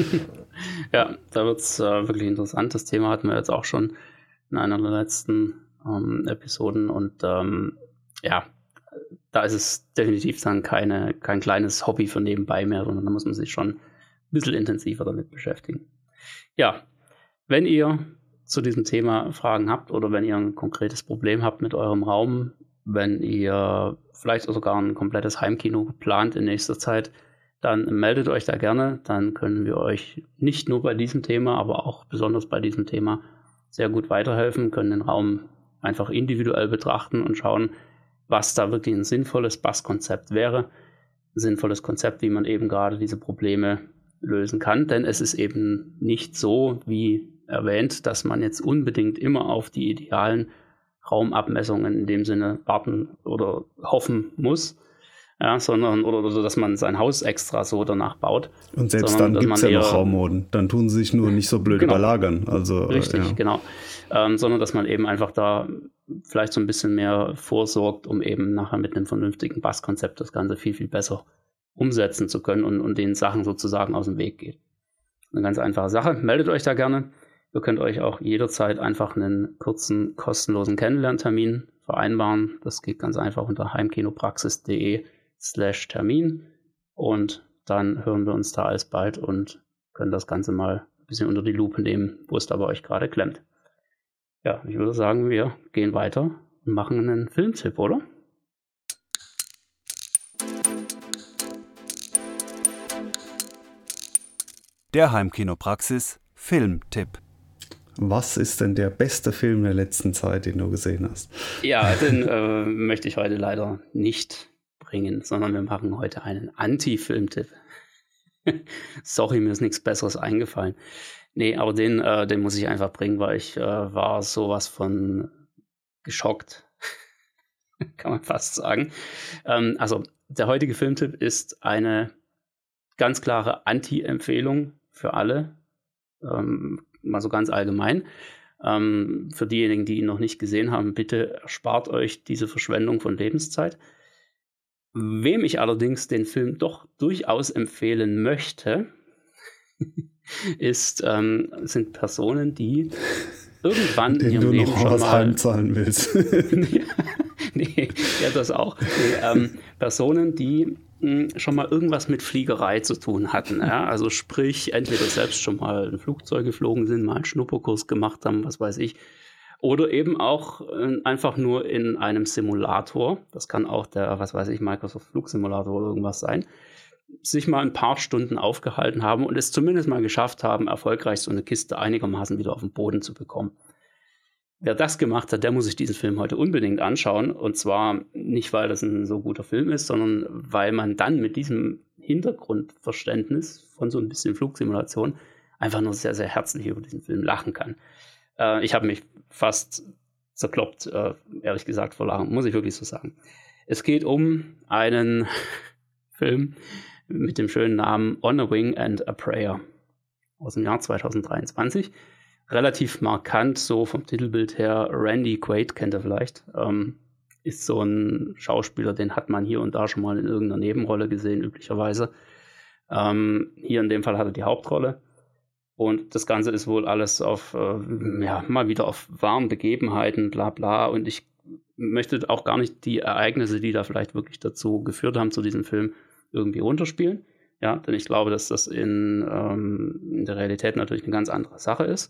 Ja, da wird es äh, wirklich interessant. Das Thema hatten wir jetzt auch schon in einer der letzten ähm, Episoden und ähm, ja, da ist es definitiv dann keine, kein kleines Hobby für nebenbei mehr, sondern da muss man sich schon ein bisschen intensiver damit beschäftigen. Ja, wenn ihr zu diesem Thema Fragen habt oder wenn ihr ein konkretes Problem habt mit eurem Raum, wenn ihr vielleicht sogar ein komplettes Heimkino plant in nächster Zeit, dann meldet euch da gerne, dann können wir euch nicht nur bei diesem Thema, aber auch besonders bei diesem Thema sehr gut weiterhelfen, können den Raum einfach individuell betrachten und schauen, was da wirklich ein sinnvolles Basskonzept wäre, ein sinnvolles Konzept, wie man eben gerade diese Probleme lösen kann, denn es ist eben nicht so, wie erwähnt, dass man jetzt unbedingt immer auf die idealen Raumabmessungen in dem Sinne warten oder hoffen muss, ja, sondern oder, oder dass man sein Haus extra so danach baut. Und selbst sondern, dann gibt es ja noch Raummoden. Dann tun sie sich nur nicht so blöd genau, überlagern. Also, richtig, ja. genau. Ähm, sondern dass man eben einfach da vielleicht so ein bisschen mehr vorsorgt, um eben nachher mit einem vernünftigen Basskonzept das Ganze viel, viel besser umsetzen zu können und, und den Sachen sozusagen aus dem Weg geht. Eine ganz einfache Sache. Meldet euch da gerne. Ihr könnt euch auch jederzeit einfach einen kurzen, kostenlosen Kennenlerntermin vereinbaren. Das geht ganz einfach unter heimkinopraxis.de slash Termin und dann hören wir uns da alsbald und können das Ganze mal ein bisschen unter die Lupe nehmen, wo es da bei euch gerade klemmt. Ja, ich würde sagen, wir gehen weiter und machen einen Filmtipp, oder? Der Heimkinopraxis Filmtipp. Was ist denn der beste Film der letzten Zeit, den du gesehen hast? Ja, den äh, möchte ich heute leider nicht bringen, sondern wir machen heute einen Anti-Filmtipp. Sorry, mir ist nichts Besseres eingefallen. Nee, aber den, äh, den muss ich einfach bringen, weil ich äh, war sowas von geschockt, kann man fast sagen. Ähm, also der heutige Filmtipp ist eine ganz klare Anti-Empfehlung für alle, ähm, mal so ganz allgemein. Ähm, für diejenigen, die ihn noch nicht gesehen haben, bitte erspart euch diese Verschwendung von Lebenszeit. Wem ich allerdings den Film doch durchaus empfehlen möchte, ist, ähm, sind Personen, die irgendwann in ihrem Leben schon mal heimzahlen willst. nee, ja, das auch. Nee, ähm, Personen, die mh, schon mal irgendwas mit Fliegerei zu tun hatten. Ja? Also sprich, entweder selbst schon mal ein Flugzeug geflogen sind, mal einen Schnupperkurs gemacht haben, was weiß ich. Oder eben auch äh, einfach nur in einem Simulator. Das kann auch der, was weiß ich, Microsoft Flugsimulator oder irgendwas sein. sich mal ein paar Stunden aufgehalten haben und es zumindest mal geschafft haben, erfolgreich so eine Kiste einigermaßen wieder auf den Boden zu bekommen. Wer das gemacht hat, der muss sich diesen Film heute unbedingt anschauen. Und zwar nicht, weil das ein so guter Film ist, sondern weil man dann mit diesem Hintergrundverständnis von so ein bisschen Flugsimulation einfach nur sehr, sehr herzlich über diesen Film lachen kann. Äh, ich habe mich fast zerkloppt, äh, ehrlich gesagt, vor Lachen, muss ich wirklich so sagen. Es geht um einen Film mit dem schönen Namen On a Wing and a Prayer aus dem Jahr zwanzig dreiundzwanzig. Relativ markant, so vom Titelbild her, Randy Quaid, kennt ihr vielleicht, ähm, ist so ein Schauspieler, den hat man hier und da schon mal in irgendeiner Nebenrolle gesehen, üblicherweise. Ähm, hier in dem Fall hat er die Hauptrolle. Und das Ganze ist wohl alles auf, äh, ja, mal wieder auf wahren Begebenheiten, bla bla. Und ich möchte auch gar nicht die Ereignisse, die da vielleicht wirklich dazu geführt haben, zu diesem Film, irgendwie runterspielen. Ja, denn ich glaube, dass das in, ähm, in der Realität natürlich eine ganz andere Sache ist.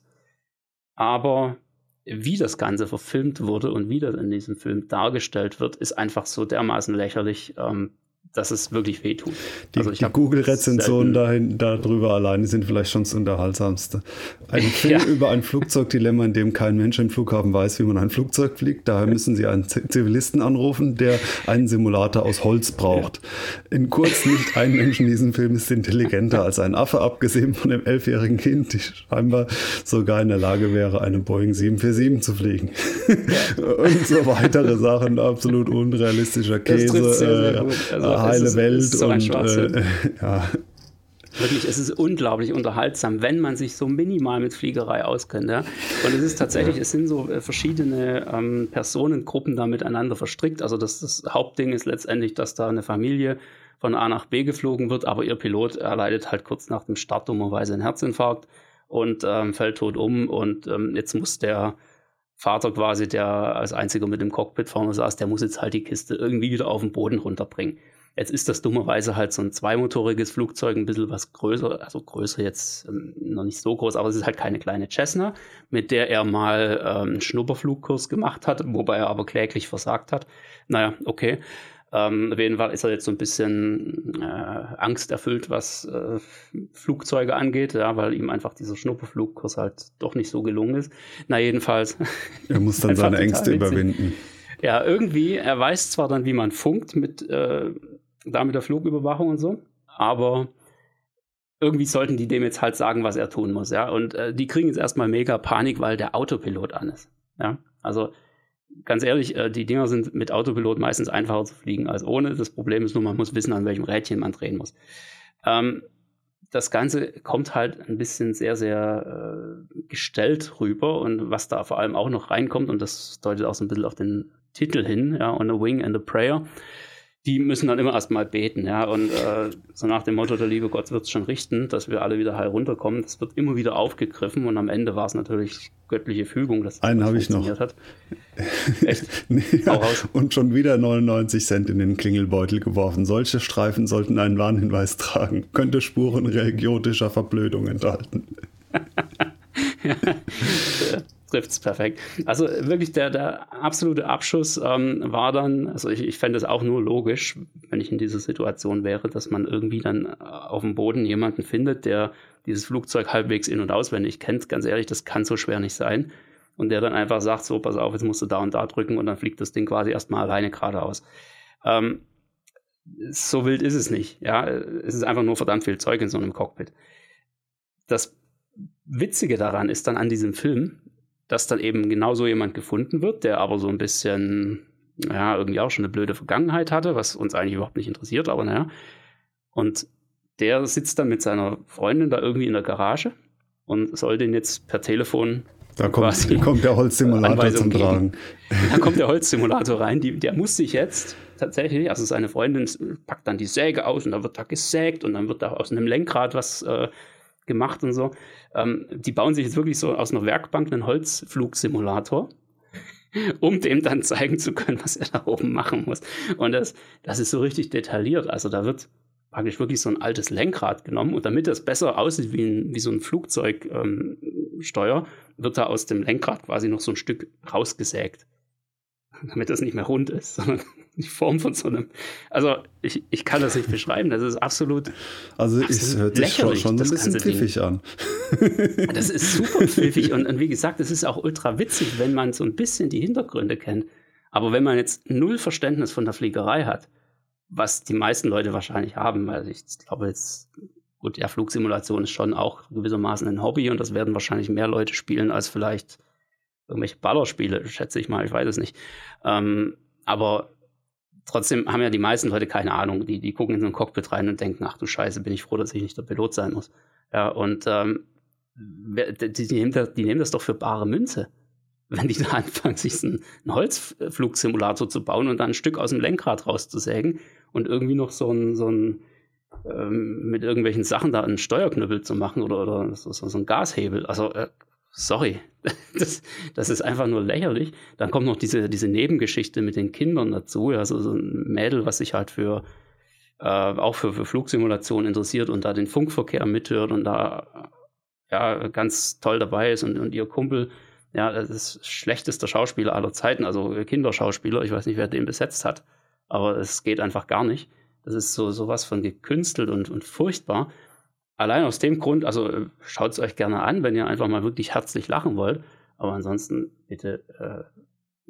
Aber wie das Ganze verfilmt wurde und wie das in diesem Film dargestellt wird, ist einfach so dermaßen lächerlich, ähm, dass es wirklich wehtut. Die, also die Google-Rezensionen dahin, darüber alleine sind vielleicht schon das Unterhaltsamste. Ein Film ja. über ein Flugzeugdilemma, in dem kein Mensch im Flughafen weiß, wie man ein Flugzeug fliegt. Daher müssen Sie einen Zivilisten anrufen, der einen Simulator aus Holz braucht. Ja. In kurz, nicht ein Mensch in diesem Film ist intelligenter als ein Affe, abgesehen von dem elfjährigen Kind, die scheinbar sogar in der Lage wäre, eine Boeing sieben vier sieben zu fliegen. Ja. Und so weitere Sachen, absolut unrealistischer Käse. Das sehr, sehr gut. Also, heile ist, Welt so und äh, ja. Wirklich, es ist unglaublich unterhaltsam, wenn man sich so minimal mit Fliegerei auskennt. Ja? Und es ist tatsächlich, ja. es sind so äh, verschiedene ähm, Personengruppen da miteinander verstrickt. Also das, das Hauptding ist letztendlich, dass da eine Familie von A nach B geflogen wird, aber ihr Pilot erleidet halt kurz nach dem Start dummerweise einen Herzinfarkt und ähm, fällt tot um. Und ähm, jetzt muss der Vater quasi, der als einziger mit dem Cockpit vorne saß, der muss jetzt halt die Kiste irgendwie wieder auf den Boden runterbringen. Jetzt ist das dummerweise halt so ein zweimotoriges Flugzeug, ein bisschen was größer, also größer jetzt ähm, noch nicht so groß, aber es ist halt keine kleine Cessna, mit der er mal ähm, einen Schnupperflugkurs gemacht hat, wobei er aber kläglich versagt hat. Naja, okay. Ähm, auf jeden Fall ist er jetzt so ein bisschen äh, angsterfüllt, was äh, Flugzeuge angeht, ja, weil ihm einfach dieser Schnupperflugkurs halt doch nicht so gelungen ist. Na jedenfalls. Er muss dann seine Ängste überwinden. Ja, irgendwie, er weiß zwar dann, wie man funkt mit, äh, da mit der Flugüberwachung und so, aber irgendwie sollten die dem jetzt halt sagen, was er tun muss, ja. Und äh, die kriegen jetzt erstmal mega Panik, weil der Autopilot an ist. Ja, also ganz ehrlich, äh, die Dinger sind mit Autopilot meistens einfacher zu fliegen als ohne. Das Problem ist nur, man muss wissen, an welchem Rädchen man drehen muss. Ähm, das Ganze kommt halt ein bisschen sehr, sehr äh, gestellt rüber und was da vor allem auch noch reinkommt, und das deutet auch so ein bisschen auf den Titel hin, ja, On a Wing and a Prayer, die müssen dann immer erstmal beten, ja, und äh, so nach dem Motto, der liebe Gott wird es schon richten, dass wir alle wieder heil runterkommen. Das wird immer wieder aufgegriffen und am Ende war es natürlich göttliche Fügung, dass das einen habe ich noch. Hat. Echt? Ja, und schon wieder neunundneunzig Cent in den Klingelbeutel geworfen. Solche Streifen sollten einen Warnhinweis tragen. Könnte Spuren religiotischer Verblödung enthalten. Ja. Trifft es perfekt. Also wirklich der, der absolute Abschuss ähm, war dann, also ich, ich fände es auch nur logisch, wenn ich in dieser Situation wäre, dass man irgendwie dann auf dem Boden jemanden findet, der dieses Flugzeug halbwegs in- und auswendig kennt. Ganz ehrlich, das kann so schwer nicht sein. Und der dann einfach sagt, so, pass auf, jetzt musst du da und da drücken und dann fliegt das Ding quasi erstmal alleine geradeaus. Ähm, so wild ist es nicht. Ja, es ist einfach nur verdammt viel Zeug in so einem Cockpit. Das Witzige daran ist dann an diesem Film, dass dann eben genau so jemand gefunden wird, der aber so ein bisschen, ja, irgendwie auch schon eine blöde Vergangenheit hatte, was uns eigentlich überhaupt nicht interessiert, aber naja. Und der sitzt dann mit seiner Freundin da irgendwie in der Garage und soll den jetzt per Telefon Da kommt, kommt der Holzsimulator zum Tragen. Da kommt der Holzsimulator rein, die, der muss sich jetzt tatsächlich, also seine Freundin packt dann die Säge aus und dann wird da gesägt und dann wird da aus einem Lenkrad was äh, gemacht und so. Ähm, die bauen sich jetzt wirklich so aus einer Werkbank einen Holzflugsimulator, um dem dann zeigen zu können, was er da oben machen muss. Und das, das ist so richtig detailliert. Also da wird praktisch wirklich so ein altes Lenkrad genommen und damit das besser aussieht wie, ein, wie so ein Flugzeugsteuer, ähm, wird da aus dem Lenkrad quasi noch so ein Stück rausgesägt. Damit das nicht mehr rund ist, sondern die Form von so einem, also ich, ich kann das nicht beschreiben, das ist absolut Also es hört sich schon, schon so ein bisschen pfiffig an. Das ist super pfiffig und, und wie gesagt, es ist auch ultra witzig, wenn man so ein bisschen die Hintergründe kennt. Aber wenn man jetzt null Verständnis von der Fliegerei hat, was die meisten Leute wahrscheinlich haben, weil ich glaube jetzt, gut, ja, Flugsimulation ist schon auch gewissermaßen ein Hobby und das werden wahrscheinlich mehr Leute spielen als vielleicht irgendwelche Ballerspiele, schätze ich mal, ich weiß es nicht. Ähm, aber trotzdem haben ja die meisten Leute keine Ahnung. Die, die gucken in so ein Cockpit rein und denken, ach du Scheiße, bin ich froh, dass ich nicht der Pilot sein muss. Ja, und ähm, die, die, nehmen das, die nehmen das doch für bare Münze. Wenn die da anfangen, sich einen, einen Holzflugsimulator zu bauen und dann ein Stück aus dem Lenkrad rauszusägen und irgendwie noch so ein, so ein ähm, mit irgendwelchen Sachen da einen Steuerknüppel zu machen oder, oder so, so ein Gashebel. Also äh, sorry, das, das ist einfach nur lächerlich. Dann kommt noch diese, diese Nebengeschichte mit den Kindern dazu. Ja, so, so ein Mädel, was sich halt für äh, auch für, für Flugsimulationen interessiert und da den Funkverkehr mithört und da ja ganz toll dabei ist und, und ihr Kumpel, ja, das ist schlechtester Schauspieler aller Zeiten, also Kinderschauspieler. Ich weiß nicht, wer den besetzt hat, aber es geht einfach gar nicht. Das ist so sowas von gekünstelt und, und furchtbar. Allein aus dem Grund, also schaut es euch gerne an, wenn ihr einfach mal wirklich herzlich lachen wollt. Aber ansonsten bitte, äh,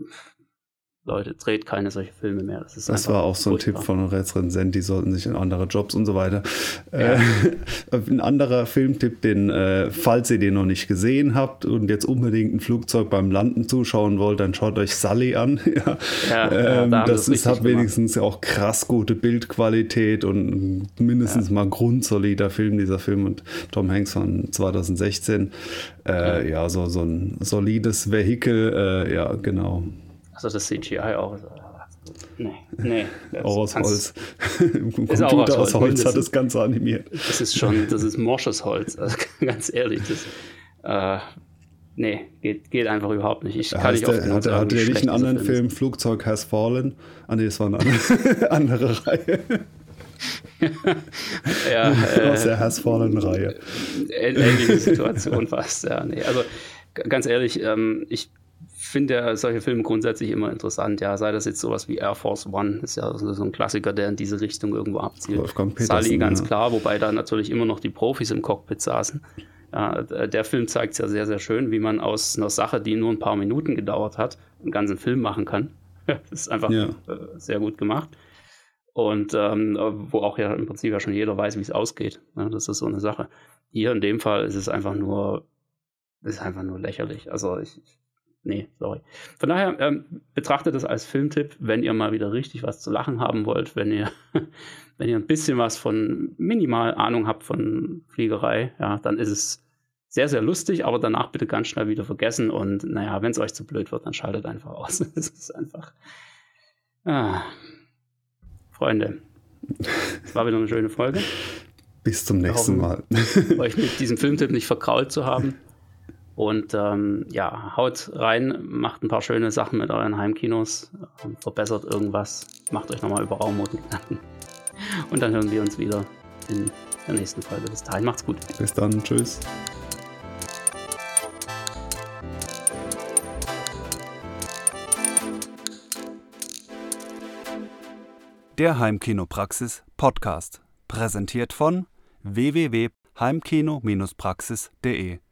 Leute, dreht keine solche Filme mehr. Das, ist das war auch so ein furchtbar. Tipp von einem Rezensent, die sollten sich in andere Jobs und so weiter. Ja. Äh, ein anderer Filmtipp, den, äh, falls ihr den noch nicht gesehen habt und jetzt unbedingt ein Flugzeug beim Landen zuschauen wollt, dann schaut euch Sully an. ja. Ja, ähm, ja, da das ist, hat gemacht. wenigstens auch krass gute Bildqualität und mindestens ja. mal grundsolider Film, dieser Film, und Tom Hanks von zwanzig sechzehn. Äh, ja. ja, so, so ein solides Vehikel, äh, ja, genau. Also das C G I auch. Nee, nee. Auch aus Holz. Im Computer aus Holz, aus Holz hat das Ganze animiert. Das ist schon, das ist morsches Holz. Also ganz ehrlich, das, äh, nee, geht, geht einfach überhaupt nicht. Ich da kann nicht der, hat, hat der nicht einen anderen Film, Film Flugzeug Has Fallen? Ah nee, das war eine andere, andere Reihe. ja, äh, aus der Has Fallen-Reihe. Ähnliche Situation fast, ja. Nee, also ganz ehrlich, ähm, ich finde ja solche Filme grundsätzlich immer interessant, ja, sei das jetzt sowas wie Air Force One, ist ja so ein Klassiker, der in diese Richtung irgendwo abzielt. Sully, ganz ja. klar, wobei da natürlich immer noch die Profis im Cockpit saßen. Ja, der Film zeigt es ja sehr, sehr schön, wie man aus einer Sache, die nur ein paar Minuten gedauert hat, einen ganzen Film machen kann. Das ist einfach ja. äh, sehr gut gemacht. Und ähm, wo auch ja im Prinzip ja schon jeder weiß, wie es ausgeht. Ja, das ist so eine Sache. Hier in dem Fall ist es einfach nur, ist einfach nur lächerlich. Also ich Nee, sorry. Von daher ähm, betrachtet das als Filmtipp, wenn ihr mal wieder richtig was zu lachen haben wollt, wenn ihr, wenn ihr ein bisschen was von minimal Ahnung habt von Fliegerei, ja, dann ist es sehr, sehr lustig, aber danach bitte ganz schnell wieder vergessen und naja, wenn es euch zu blöd wird, dann schaltet einfach aus. Es ist einfach. Ah. Freunde, es war wieder eine schöne Folge. Bis zum nächsten Mal. Euch mit diesem Filmtipp nicht verkrault zu haben. Und ähm, ja, haut rein, macht ein paar schöne Sachen mit euren Heimkinos, ähm, verbessert irgendwas, macht euch nochmal über Raummoden Gedanken. Und dann hören wir uns wieder in der nächsten Folge. Bis dahin, macht's gut. Bis dann, tschüss. Der Heimkinopraxis Podcast, präsentiert von w w w punkt heimkino Bindestrich praxis punkt de